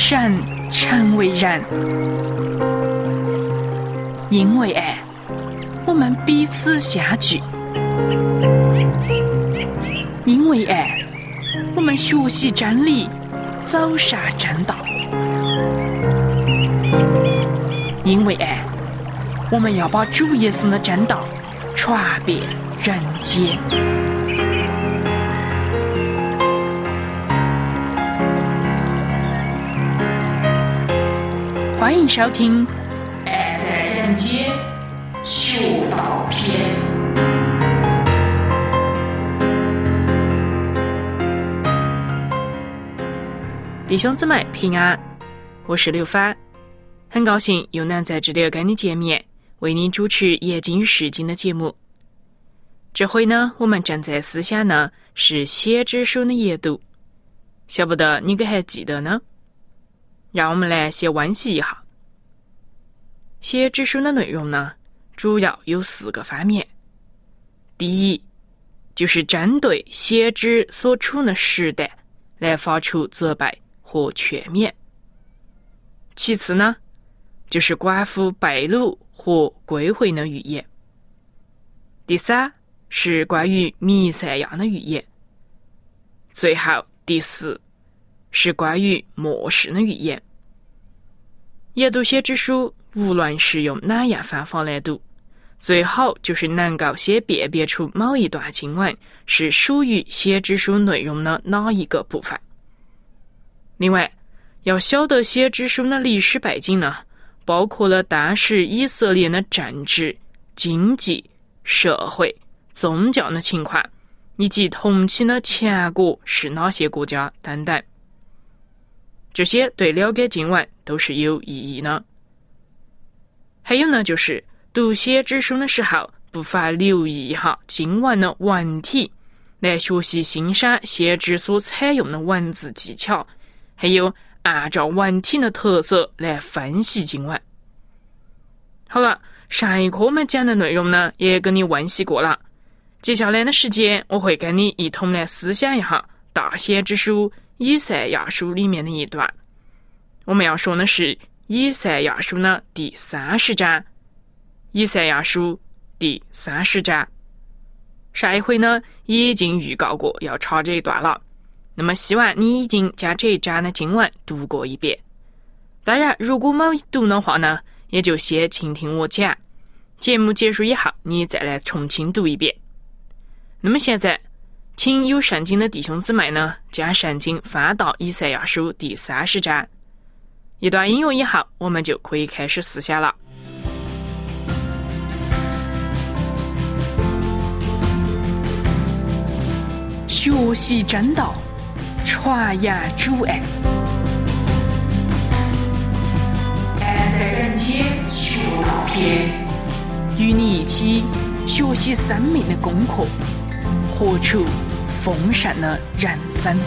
善成为人。因为爱，我们彼此相聚；因为爱，我们学习真理，走上正道；因为爱，我们要把主耶稣的真道传遍人间。欢迎收听《爱在人间学道篇》。弟兄姊妹平安，我是刘帆，很高兴又能在这里跟你见面，为你主持夜经与诗经的节目。这回呢，我们正在思想呢是先知书的研读，晓不得你可还记得呢？让我们来先温习一下。先知书的内容呢，主要有4个方面。第一，就是针对先知所处的时代来发出责备和劝勉。其次呢，就是关乎被掳和归回的预言。第三，是关于弥赛亚的预言。最后第4，是关于末世的预言。研读先知书，无论是用哪样方法来读，最好就是能够先辨别出某一段经文是属于先知书内容的哪一个部分。另外，要晓得先知书的历史背景呢，包括了当时以色列的政治、经济、社会、宗教的情况，以及同期的强国是哪些国家等等。这些对了解经文都是有意义的。还有呢，就是读先知书的时候，不妨留意一下经文的文体，来学习欣赏先知所采用的文字技巧，还有按照文体的特色来分析经文。好了，上一课我们讲的内容呢，也跟你温习过了。接下来的时间，我会跟你一同来思想一下大先知书以赛亚书里面的一段。我们要说的是以赛亚书的第30章。以赛亚书第30章。上一回呢，已经预告过要查这一段了。那么希望你已经将这一章的经文读过一遍。当然，如果没读的话呢，也就先倾听我讲。节目结束以后，你再来重新读一遍。那么现在，请有圣经的弟兄姊妹呢，将圣经翻到以赛亚书第30章。一段音乐以后，我们就可以开始思想了。学习真道，传扬主爱。爱在人间学道篇，与你一起学习生命的功课，活出丰盛的人生。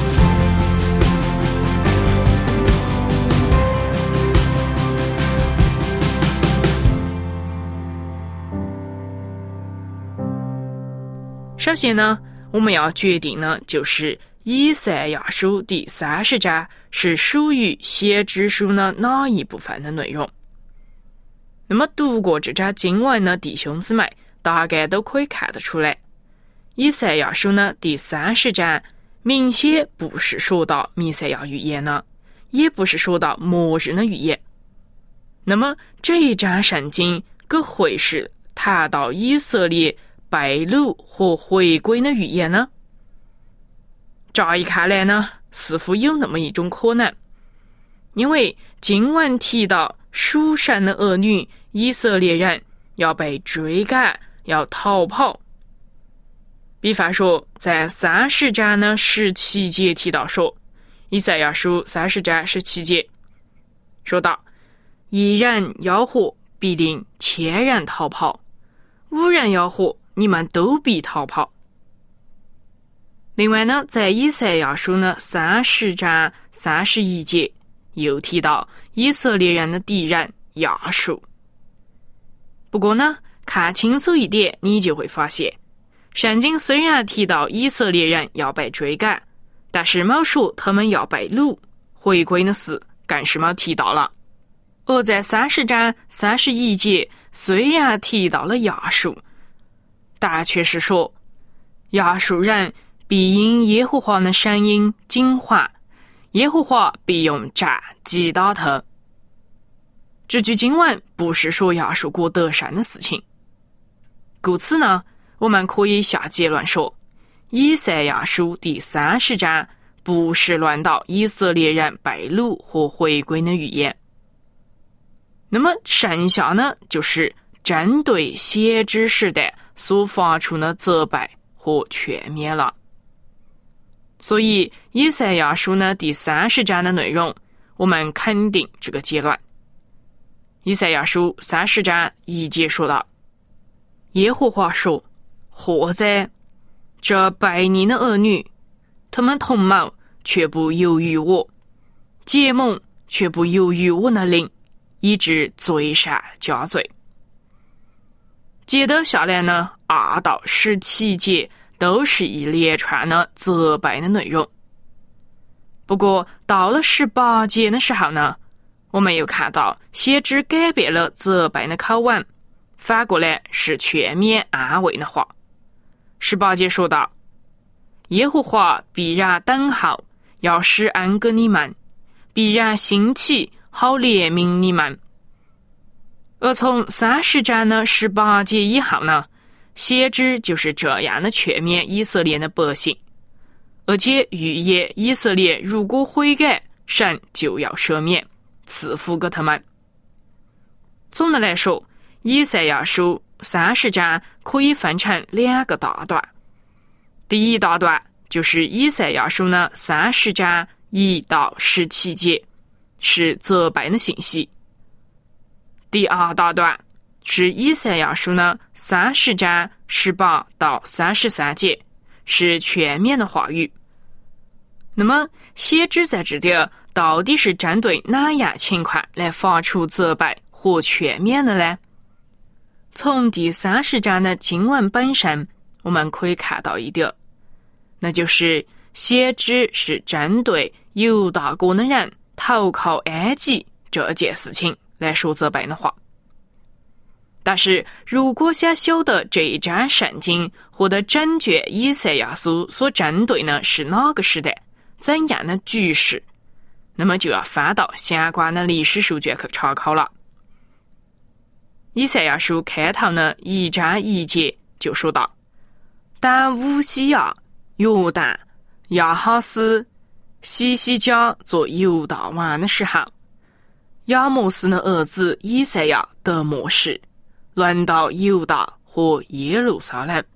首先呢，我们要决定呢，就是以赛亚书第30章是属于先知书的哪一部分的内容。那么读过这章经文的弟兄姊妹大概都可以看得出来，以赛亚书呢第30章明显不是说到弥赛亚预言呢，也不是说到末日的预言。那么这一章圣经可会是谈到以色列被掳和回归的预言呢？乍一看来呢，似乎有那么一种可能，因为经文提到属神的儿女以色列人要被追赶，要逃跑。比方说，在30章的17节提到说，以赛亚书30章17节说道：一人要活，必令千人逃跑；无人要活，你们都必逃跑。另外呢，在以赛亚书呢30章31节又提到以色列人的敌人亚述。不过呢，看清楚一点，你就会发现，圣经虽然提到以色列人要被追赶，但是没说他们要被掳回归的事干什么提到了。而在30章31节虽然提到了亚述，但却是说亚述人必因耶和华的声音惊慌，耶和华必用杖击打他。这句经文不是说亚述国得胜的事情，故此呢，我们可以下结论说，以赛亚书第30章不是论到以色列人被掳和回归的预言。那么剩下呢，就是针对先知时代所发出的责备和劝勉了。所以以赛亚书呢第30章的内容，我们肯定这个结论。以赛亚书30章1节说道：耶和华说，祸哉，这悖逆的儿女，他们同谋却不由于我，结盟却不由于我的灵，以致罪上加罪。接着下来呢，2到17节都是一连串的责备的内容。不过到了18节的时候呢，我们又看到先知改变了责备的口吻，反过来是劝勉安慰的话。18节说道：耶和华必然等候，要施恩给你们，必然兴起，好怜悯你们。而从30章的18节以后呢，先知就是这样的劝勉以色列的百姓，而且预言以色列如果悔改，神就要赦免，赐福给他们。总的来说，以赛亚书30章可以分成2个大段。第一大段就是以赛亚书的30章1到17节，是责备的信息。第二大段是以赛亚书的30章18到33节，是劝勉的话语。那么先知在这里到底是针对哪样情况来发出责备和劝勉的呢？从第30章的经文本身我们可以看到一点，那就是先知是针对犹大国的人投靠埃及这件事情来说责备的话。但是如果想晓得这一章圣经或者整卷以赛亚书所针对的是哪个时代，怎样的局势，那么就要翻到相关的历史书卷去查考了。以赛亚书开头的1章1节就说到：当乌西亚、约旦、亚哈斯、西西家做犹大王的时候，亚摩斯的儿子以赛亚得末世，轮到犹大和耶路撒冷。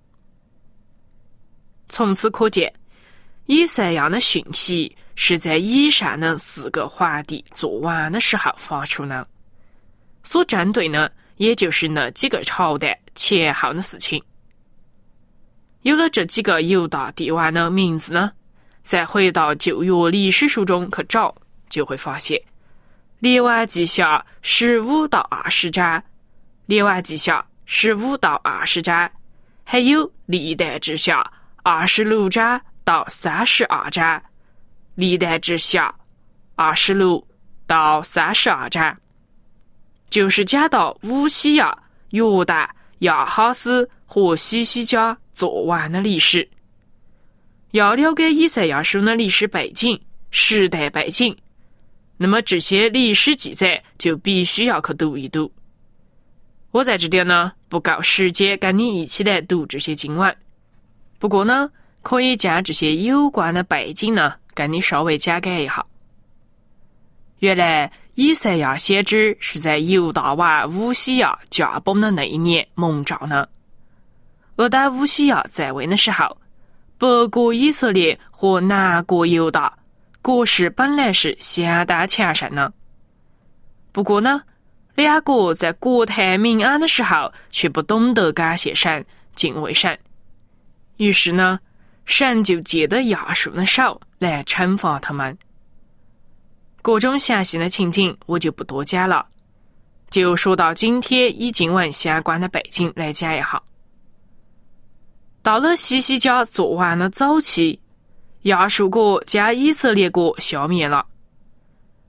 从此可见，以赛亚的讯息是在以上的4个皇帝做完的时候发出的，所针对呢，也就是那几个朝代前后的事情。有了这几个犹大帝王的名字呢，再回到旧约历史书中去找，就会发现列王记下15到20章，列王记下15到20章，还有历代志下26章到32章，历代志下26到32章，就是讲到乌西亚、约旦、亚哈斯和西西家做完的历史。要了解以赛亚书的历史背景、时代背景，那么这些历史记载就必须要去读一读。我在这里呢，不够时间跟你一起来读这些经文，不过呢，可以将这些有关的背景呢，跟你稍微讲解一下。原来以赛亚先知是在犹大王乌西亚驾崩的那一年蒙召的。而当乌西亚在位的时候，北国以色列和南国犹大国势本来是相当强盛的。不过呢，两国在国泰民安的时候却不懂得感谢神、敬畏神，于是呢，神就借着亚述的手来惩罚他们。各种详细的情景我就不多讲了，就说到今天以经文相关的背景来讲一下。到了西西家做完了早期，亚述国将以色列国消灭了。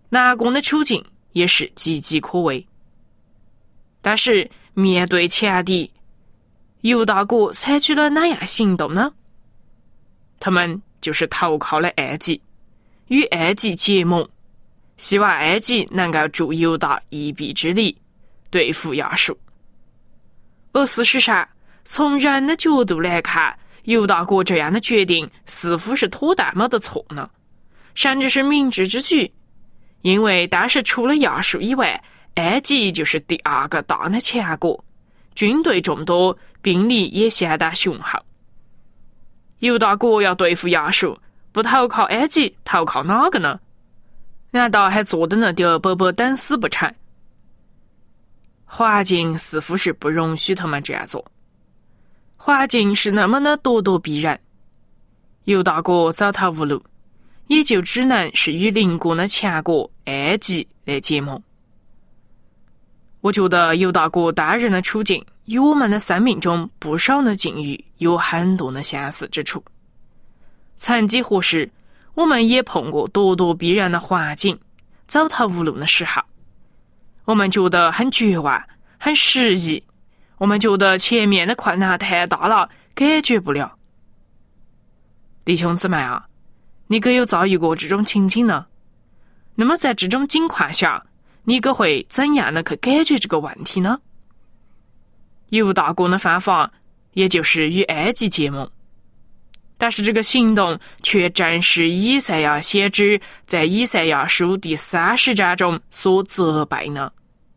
哪个的处境也是岌岌可危。但是面对强敌，犹大国采取了哪样行动呢？他们就是投靠了埃及，与埃及结盟，希望埃及能够助犹大一臂之力，对付亚述。而事实上，从人的角度来看，犹大国这样的决定似乎是妥当没得错呢，甚至是明智之举。因为当时除了亚述以外，埃及就是第二个大的强国，军队众多，兵力也相当雄厚。犹大国要对付亚述，不投靠埃及，投靠哪个呢？难道还坐在那点白白等死不成？环境似乎是不容许他们这样做。环境是那么的咄咄逼人，犹大国走投无路，也就只能是与邻国的强国埃及来结盟。我觉得犹大国当人的处境与我们的生命中不少的境遇有很多的相似之处。曾几何时，我们也碰过咄咄逼人的环境，走投无路的时候，我们觉得很绝望，很失意，我们觉得前面的困难太大了，解决不了。弟兄姊妹啊，你可有遭遇过这种情景呢？那么在这种情况下，你可会怎样的去解决这个问题呢？犹大国的方法也就是与埃及结盟，但是这个行动却正是以赛亚先知在以赛亚书第30章中所责备呢。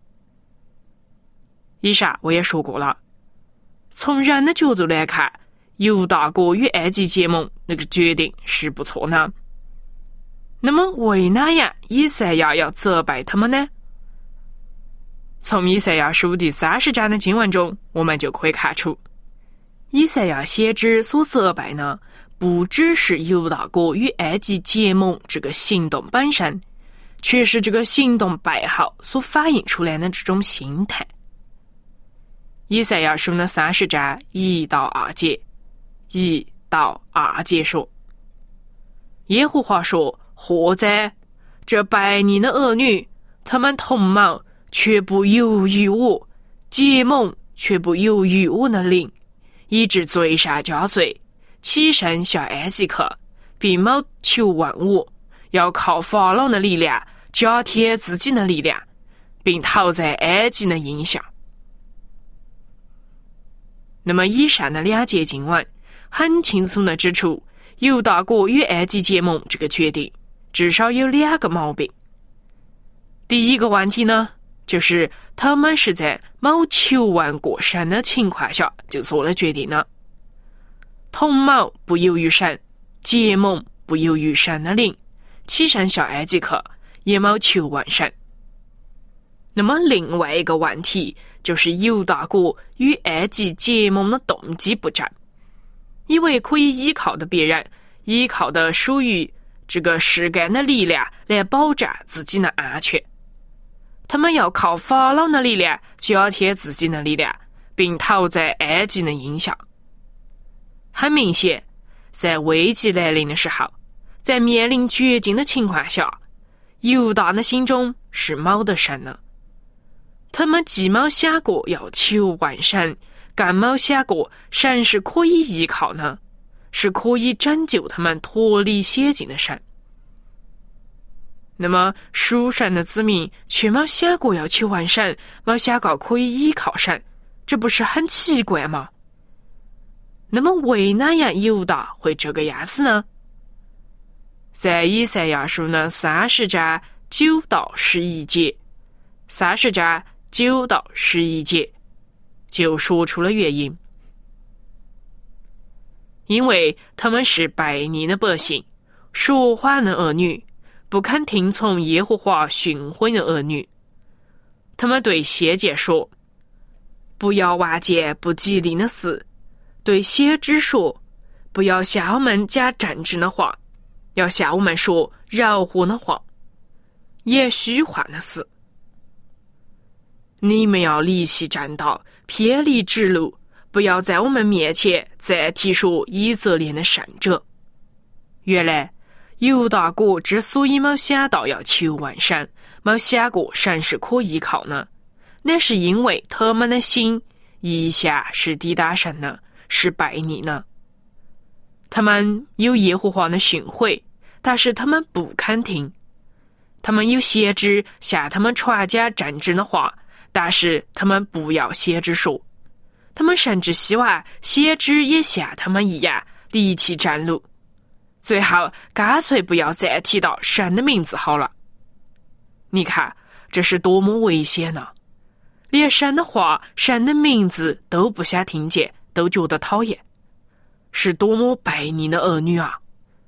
以上我也说过了，从人的角度来看，犹大国与埃及结盟那个决定是不错呢。那么为哪样以赛亚要责备他们呢？从以赛亚书第30章的经文中，我们就可以看出，以赛亚先知所责备呢，不只是犹大国与埃及结盟这个行动本身，却是这个行动背后所反映出来的这种心态。以赛亚书的30章1到2节，1到2节说：耶和华说，祸哉！这悖逆的儿女，他们同谋，却不由于我，结盟，却不由于我的灵，以致罪上加罪，起身下埃及去，并没求问我，要靠法老的力量加添自己的力量，并投在埃及的荫下。那么以上的2节经文很轻松地指出，犹大国与埃及结盟这个决定至少有2个毛病。第一个问题呢，就是他们是在没求问过神的情况下就做了决定呢。同谋不由于神，结盟不由于神的灵，起身下埃及去，也没求问神。那么另外一个问题就是犹大国与埃及结盟的动机不正，以为可以依靠的别人，依靠的属于这个世间的力量来保障自己的安全。他们要靠法老的力量加添自己的力量，并投在埃及的荫下。很明显，在危机来临的时候，在面临绝境的情况下，犹大的心中是没得神的。他们既没想过要求问神，更没想过神是可以依靠呢，是可以拯救他们脱离险境的神。那么属神的子民却没想过要求问神，没想过可以依靠神，这不是很奇怪吗？那么为哪样犹大会这个样子呢？在以赛亚书的30章9到11节，30章9到11节就说出了原因。因为他们是悖逆的百姓，说谎的儿女，不肯听从耶和华训诲的儿女。他们对先知说，不要望见不吉利的事，对先知说，不要向我们讲正直的话，要向我们说柔和的话，也虚幻的事。你们要离弃正道，偏离直路，不要在我们面前再提说以色列的圣者。原来犹大国之所以没想到要求完善，没想过神是可依靠呢，那是因为他们的心一下是抵挡神呢，是拜逆呢。他们有耶和华的训诲，但是他们不肯听；他们有先知向他们传讲正直的话，但是他们不要先知说。他们甚至希望先知也像他们一样离弃正路，最后干脆不要再提到神的名字好了。你看，这是多么危险呢！连神的话、神的名字都不想听见，都觉得讨厌，是多么悖逆的儿女啊！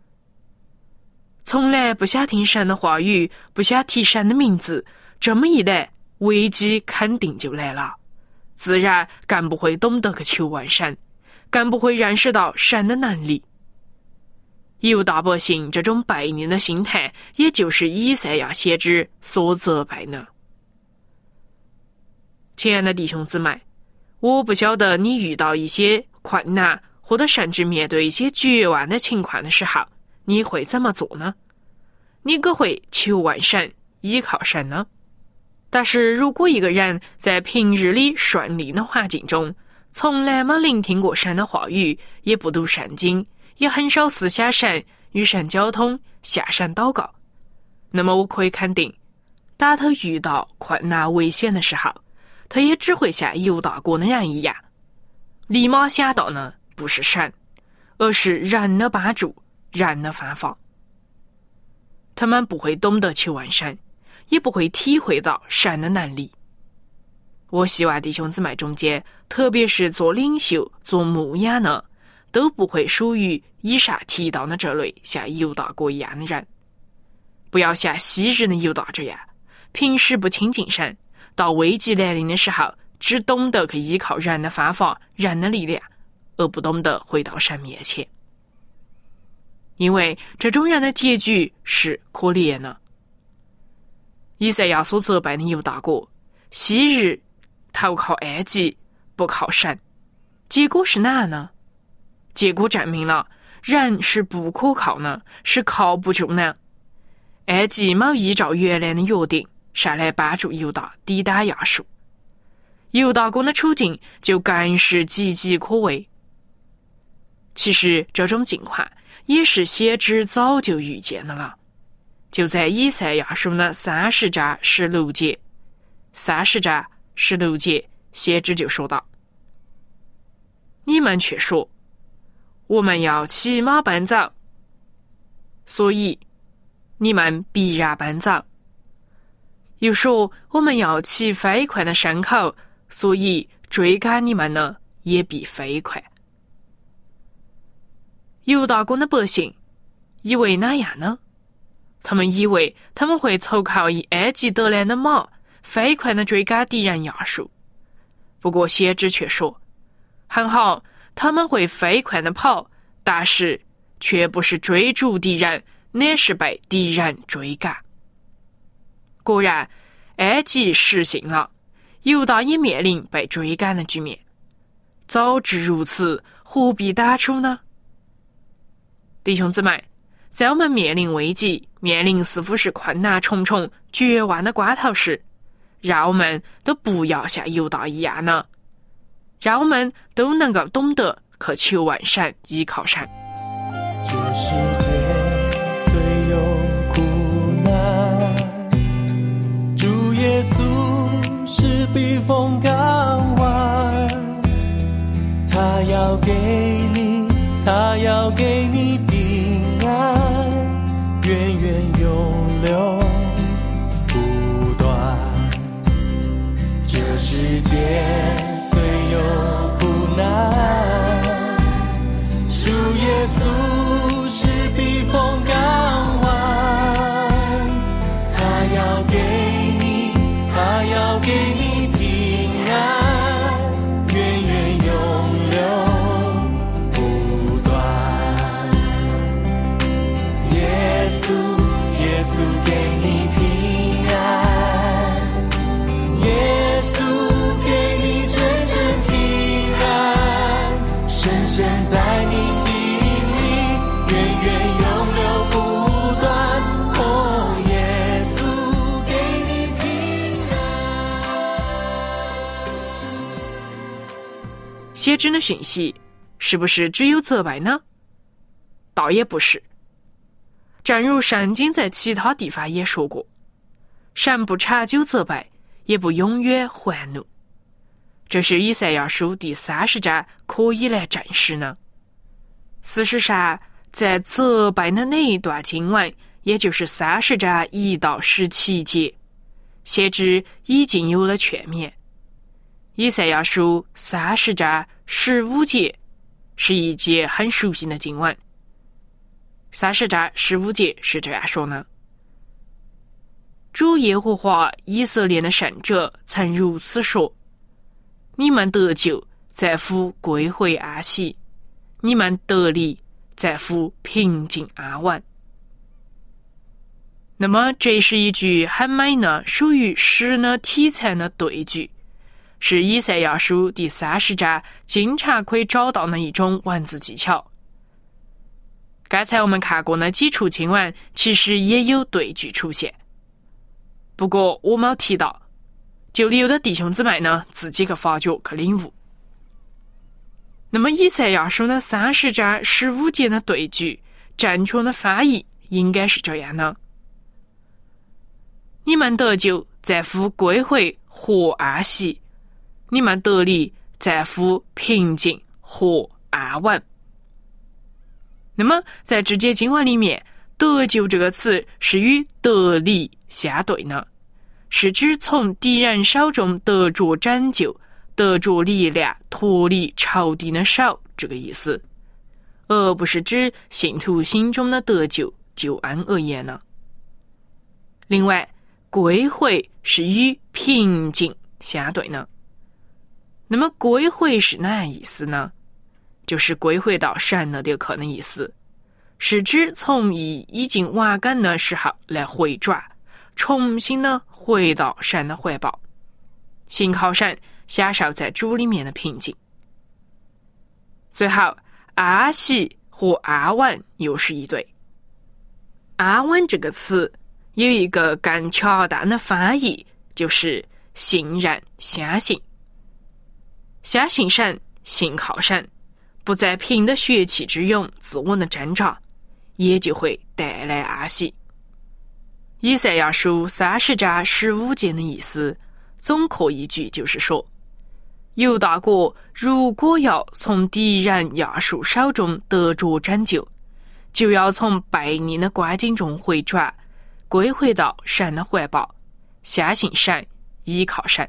从来不想听神的话语，不想提神的名字，这么一来，危机肯定就来了，自然更不会懂得去求问神，更不会认识到神的能力。犹大百姓这种悖逆的心态，也就是以赛亚先知所责备呢。亲爱的弟兄姊妹，我不晓得你遇到一些困难，或者甚至面对一些绝望的情况的时候，你会怎么做呢？你可会求问神，依靠神呢？但是如果一个人在平日里顺利的环境中，从来没聆听过神的话语，也不读圣经，也很少思想神，与神交通，向神祷告，那么我可以肯定，当他遇到困难危险的时候，他也只会像犹大国的人一样，立马想到呢不是神，而是人的帮助，人的方法。他们不会懂得求问神，也不会体会到神的能力。我希望弟兄姊妹中间，特别是做领袖、做牧养呢，都不会属于以上提到的这类像犹大国一样的人。不要像昔日的犹大这样，平时不亲近神，到危机来临的时候，只懂得去依靠人的方法、人的力量，而不懂得回到神面前。因为这种人的结局是可怜的。以赛亚所责备的犹大国，昔日投靠埃及，不靠神，结果是哪呢？结果证明了人是不可靠呢，是靠不住呢。埃及没依照原来的约定上来帮助犹大抵挡亚述，犹大国的处境就更是岌岌可危。其实这种情况也是先知早就预见的了，就在以赛亚书的30章16节，30章16节，先知就说道：你们却说，我们要骑马奔走，所以你们必然奔走；又说我们要骑飞快的牲口，所以追赶你们呢，也必飞快。犹大国的百姓以为哪样呢？他们以为他们会投靠以埃及得来的马，飞快地追赶敌人亚述。不过先知却说，很好，他们会飞快地跑，但是却不是追逐敌人，乃是被敌人追赶。果然，埃及实行了，犹大也面临被追赶的局面。早知如此，何必当初呢？弟兄姊妹，在我们面临危机，面临似乎是困难重重、绝望的关头时，让我们都不要像犹大一样呢，让我们都能够懂得去求问神，依靠神。 这世界虽有苦难，主耶稣是避风港湾，他要给你，他要给你平安，源源永流不断。这世界虽有苦难，主耶稣是避风港湾，他要给你，他要给你平安，源源永流不断。耶稣，耶稣给你平安，耶稣给你真正平安，深深在你心里，源源永流不知的讯息是不是只有责备呢？倒也不是。正如圣经在其他地方也说过，神不长久责备，也不永远还怒。这是以赛亚书第30章可以来证实呢。事实上，在责备的那一段经文，也就是30章1到17节，先知已经有了劝勉。以赛亚书30章15节是一节很熟悉的经文。30章15节是这样说呢：主耶和华以色列的圣者曾如此说，你们得救，在乎归回安息；你们得力，在乎平静安稳。那么这是一句很美呢，属于诗的题材的对句，是以赛亚书第30章经常可以找到的一种文字技巧。刚才我们看过的几处经文其实也有对句出现，不过我没提到，就留的弟兄姊妹呢自己去发掘去领悟。那么以赛亚书的30章15节的对句，正确的翻译应该是这样的：你们得救，在乎归回和安息；你们得力，在乎平静和安稳。那么在这节经文里面，得救这个词是与得力相对的，是指从敌人手中得着拯救，得着力量，脱离仇敌的手这个意思，而不是指信徒心中的得救救恩而言呢。另外，归回是与平静相对的。那么归回是哪意思呢？就是归回到神那里去的意思，是指从已经完工的时候来回转，重新的回到神的怀抱，信靠神，享受在主里面的平静。最后，安息和安稳又是一对。安稳这个词有一个更恰当的翻译，就是信任、相信。相信神，信靠神，不再凭的血气之勇自我的挣扎，也就会带来安息。以赛亚书30章15节的意思，总括一句就是说，犹大国如果要从敌人亚述手中得着拯救，就要从悖逆的光景中回转，归回到神的怀抱，相信神，依靠神。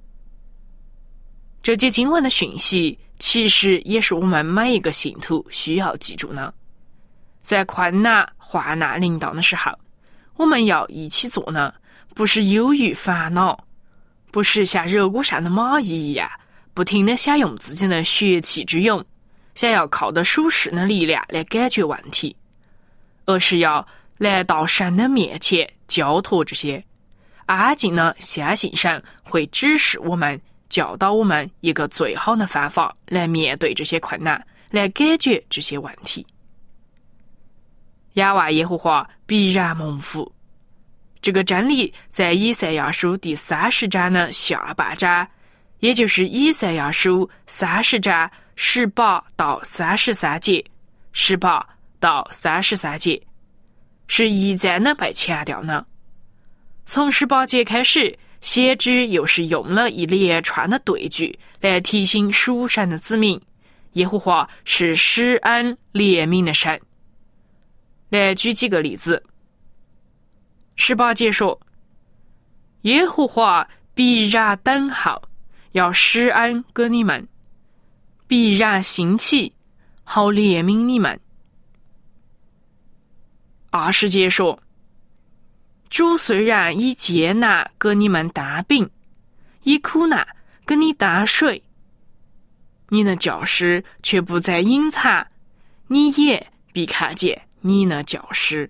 这节经文的讯息其实也是我们每一个信徒需要记住呢。在困难患难临到的时候，我们要一起做呢，不是忧郁烦恼，不是像热锅上的蚂蚁一样不停地想用自己的血气之勇，想要靠着属世的力量来解决问题，而是要来到神的面前交托这些，安静地相信神会指示我们，教导我们一个最好的方法来面对这些困难，来解决这些问题。仰望耶和华必然蒙福，这个真理在以赛亚书第30章的下半章，也就是以赛亚书30章18到33节，18到33节是一再的被强调呢。从18节开始，先知又是用了一连串的对句来提醒属神的子民，耶和华是施恩怜悯的神。来举几个例子。18节说，耶和华必然等候，要施恩给你们，必然兴起，好怜悯你们。20节说，主虽然以艰难给你们担饼，以苦难给你担水，你的教师却不再隐藏，你也必看见你的教师。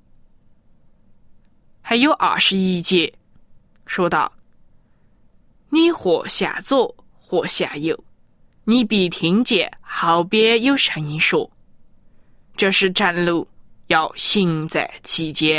还有21节说道，你或向左或向右，你必听见后边有声音说，这是正路，要行在其间。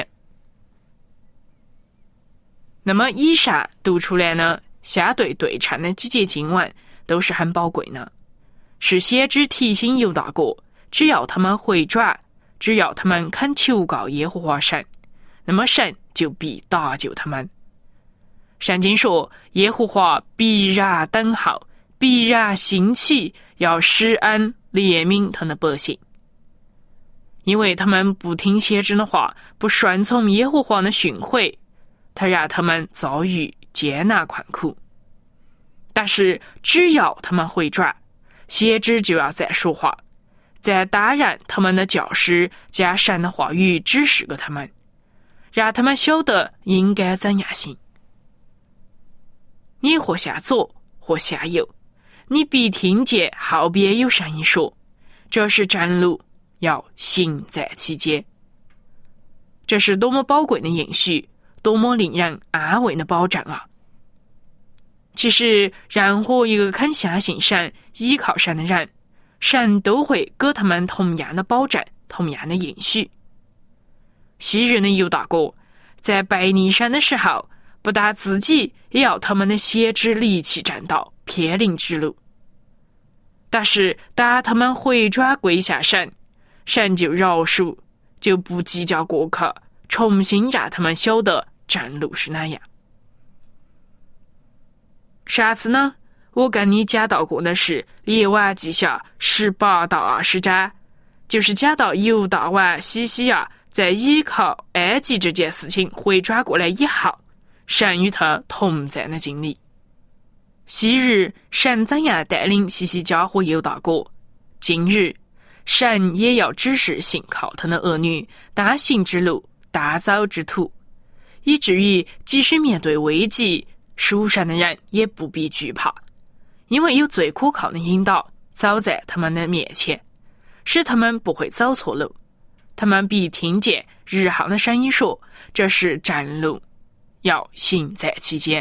那么以上读出来呢，相对对称的几节经文都是很宝贵的， 是先知提醒犹大国，只要他们回转，只要他们肯求告耶和华神，那么神就必搭救他们。圣经说，耶和华必然等候，必然兴起，要施恩怜悯他的百姓。因为他们不听先知的话，不顺从耶和华的训诲，他让他们遭遇艰难困苦。但是只要他们回转，先知就要再说话，再担任他们的教师，将神的话语指示给他们，让他们晓得应该怎样行。你或向左，或向右，你必听见后边有声音说，这是正路，要行在其间。这是多么宝贵的应许，多么令人安慰的保证啊！其实任何一个肯相信神、依靠神的人，神都会给他们同样的保证，同样的应许。昔日的犹大国在背逆神的时候，不但自己也要他们的先知离弃正道，偏离之路。但是当他们回转归向神，神就饶恕，就不计较过去，重新让他们晓得正路是哪样。上次呢，我跟你讲到过的是列王记下18到20章，就是讲到犹大王西西亚在依靠埃及这件事情回转过来以后，神与他同在的经历。昔日神怎样带领西西家和犹大国，今日神也要指示信靠他的儿女单行之路，单走之途，以至于即使面对危机，属神的人也不必惧怕，因为有最可靠的引导走在他们的面前，使他们不会走错路。他们必听见日后的声音说，这是正路，要行在其间。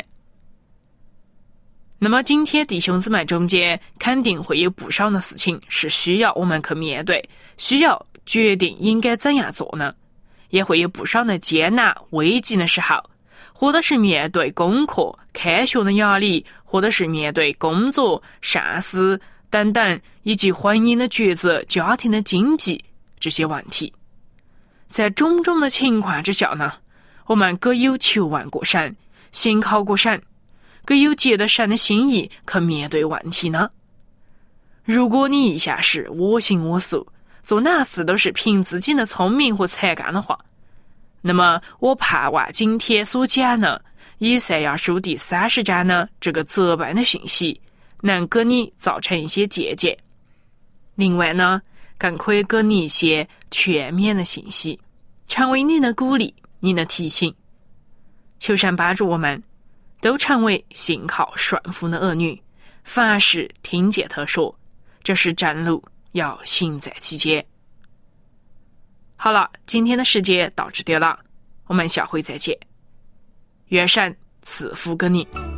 那么今天弟兄姊妹中间肯定会有不少的事情是需要我们去面对，需要决定应该怎样做呢？也会有不少的艰难危急的时候，或者是面对功课开学的压力，或者是面对工作上司等等，以及婚姻的抉择、家庭的经济这些问题。在种种的情况之下呢，我们各有求问过神，信靠过神，各有借着神的心意去面对问题呢。如果你一下是我行我素，做哪事都是凭自己的聪明和才干的话，那么我盼望今天所讲的以赛亚书第30章呢，这个责备的讯息能给你造成一些借鉴。另外呢，更可以给你一些全面的信息，成为你的鼓励，你的提醒。求神帮助我们都成为信靠顺服的儿女，凡事听见他说，这是正路，要行在其间。好了，今天的时间到这里了，我们下回再见。愿神赐福给你。